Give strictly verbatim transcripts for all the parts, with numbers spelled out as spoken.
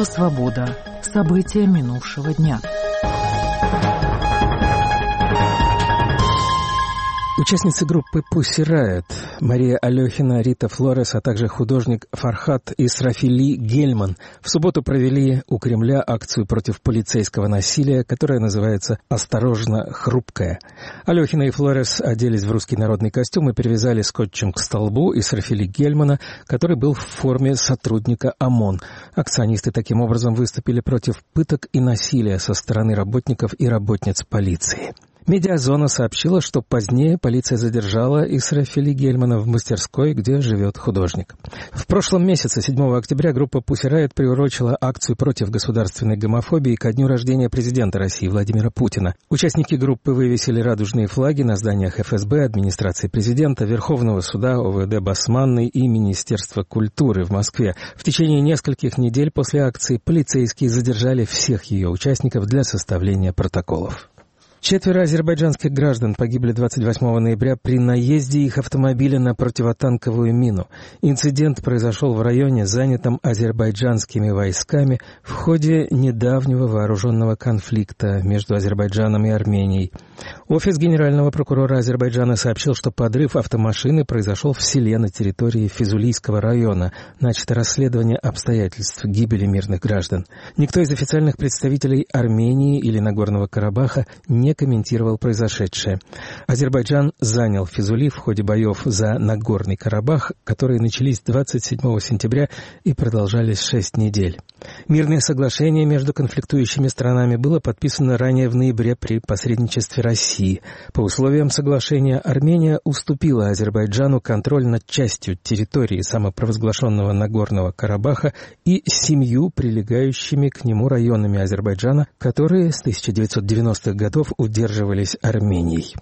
Радио «Свобода». События минувшего дня. Участницы группы Pussy Riot Мария Алехина, Рита Флорес, а также художник Фархат Исрафили Гельман в субботу провели у Кремля акцию против полицейского насилия, которая называется «Осторожно, хрупкая». Алехина и Флорес оделись в русский народный костюм и привязали скотчем к столбу Исрафили Гельмана, который был в форме сотрудника ОМОН. Акционисты таким образом выступили против пыток и насилия со стороны работников и работниц полиции. Медиазона сообщила, что позднее полиция задержала Исрафили Гельмана в мастерской, где живет художник. В прошлом месяце, седьмого октября, группа Pussy Riot приурочила акцию против государственной гомофобии ко дню рождения президента России Владимира Путина. Участники группы вывесили радужные флаги на зданиях эф эс бэ, администрации президента, Верховного суда, о вэ дэ Басманной и Министерства культуры в Москве. В течение нескольких недель после акции полицейские задержали всех ее участников для составления протоколов. Четверо азербайджанских граждан погибли двадцать восьмого ноября при наезде их автомобиля на противотанковую мину. Инцидент произошел в районе, занятом азербайджанскими войсками в ходе недавнего вооруженного конфликта между Азербайджаном и Арменией. Офис генерального прокурора Азербайджана сообщил, что подрыв автомашины произошел в селе на территории Физулийского района. Начато расследование обстоятельств гибели мирных граждан. Никто из официальных представителей Армении или Нагорного Карабаха не комментировал произошедшее. Азербайджан занял Физули в ходе боев за Нагорный Карабах, которые начались двадцать седьмого сентября и продолжались шесть недель. Мирное соглашение между конфликтующими сторонами было подписано ранее в ноябре при посредничестве России. По условиям соглашения Армения уступила Азербайджану контроль над частью территории самопровозглашенного Нагорного Карабаха и семью прилегающими к нему районами Азербайджана, которые с тысяча девятьсот девяностых годов удерживались Арменией.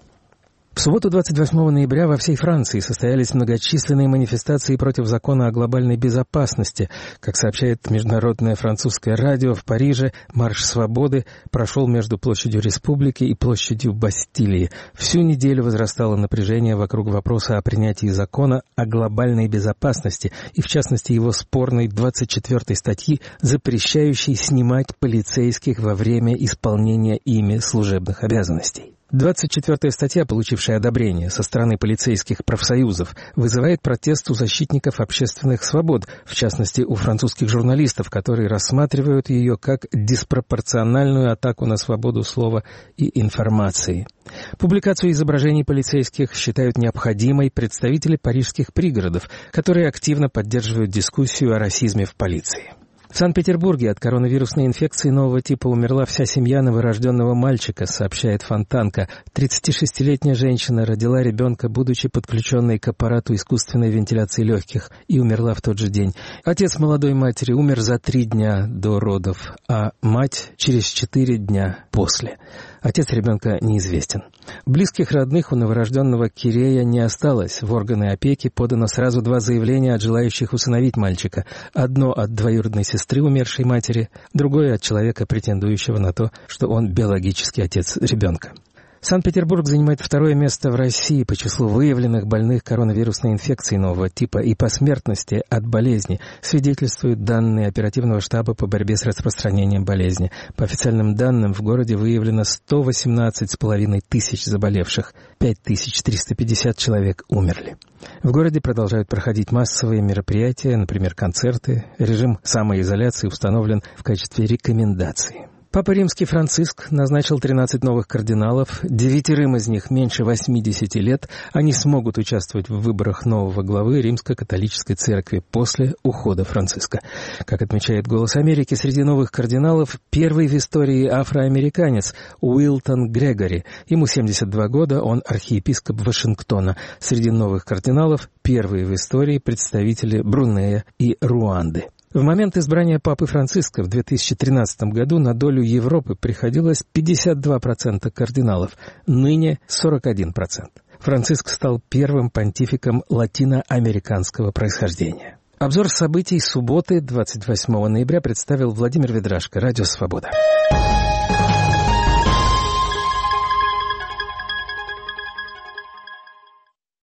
В субботу двадцать восьмого ноября во всей Франции состоялись многочисленные манифестации против закона о глобальной безопасности. Как сообщает международное французское радио, в Париже марш свободы прошел между площадью Республики и площадью Бастилии. Всю неделю возрастало напряжение вокруг вопроса о принятии закона о глобальной безопасности и, в частности, его спорной двадцать четвёртой статьи, запрещающей снимать полицейских во время исполнения ими служебных обязанностей. двадцать четвёртая статья, получившая одобрение со стороны полицейских профсоюзов, вызывает протест у защитников общественных свобод, в частности у французских журналистов, которые рассматривают ее как диспропорциональную атаку на свободу слова и информации. Публикацию изображений полицейских считают необходимой представители парижских пригородов, которые активно поддерживают дискуссию о расизме в полиции. В Санкт-Петербурге от коронавирусной инфекции нового типа умерла вся семья новорожденного мальчика, сообщает Фонтанка. тридцатишестилетняя женщина родила ребенка, будучи подключенной к аппарату искусственной вентиляции легких, и умерла в тот же день. Отец молодой матери умер за три дня до родов, а мать через четыре дня после. Отец ребенка неизвестен. Близких родных у новорожденного Кирея не осталось. В органы опеки подано сразу два заявления от желающих усыновить мальчика. Одно от двоюродной сестры умершей матери, другое от человека, претендующего на то, что он биологический отец ребенка. Санкт-Петербург занимает второе место в России по числу выявленных больных коронавирусной инфекцией нового типа и по смертности от болезни, свидетельствуют данные оперативного штаба по борьбе с распространением болезни. По официальным данным, в городе выявлено сто восемнадцать с половиной тысяч заболевших, пять тысяч триста пятьдесят человек умерли. В городе продолжают проходить массовые мероприятия, например, концерты. Режим самоизоляции установлен в качестве рекомендации. Папа Римский Франциск назначил тринадцать новых кардиналов, девятерым из них меньше восьмидесяти лет. Они смогут участвовать в выборах нового главы Римско-католической церкви после ухода Франциска. Как отмечает «Голос Америки», среди новых кардиналов первый в истории афроамериканец Уилтон Грегори. Ему семьдесят два года, он архиепископ Вашингтона. Среди новых кардиналов первые в истории представители Брунея и Руанды. В момент избрания Папы Франциска в две тысячи тринадцатом году на долю Европы приходилось пятьдесят два процента кардиналов, ныне сорок один процент. Франциск стал первым понтификом латиноамериканского происхождения. Обзор событий субботы, двадцать восьмого ноября, представил Владимир Ведрашко, Радио «Свобода».